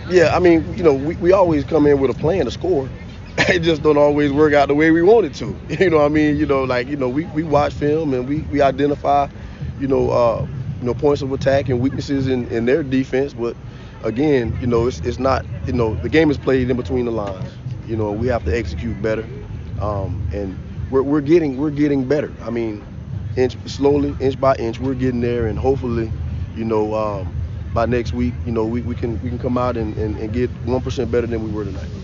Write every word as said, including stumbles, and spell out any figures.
Yeah, I mean, you know, we, we always come in with a plan to score. It just don't always work out the way we want it to. You know what I mean? You know, like, you know, we, we watch film and we, we identify, you know, uh, you know, points of attack and weaknesses in, in their defense. But again, you know, it's it's not, you know, the game is played in between the lines. You know, we have to execute better. Um, and we're, we're getting we're getting better. I mean, inch slowly, inch by inch, we're getting there, and hopefully, you know, um, by next week, you know, we, we can we can come out and, and, and get one percent better than we were tonight.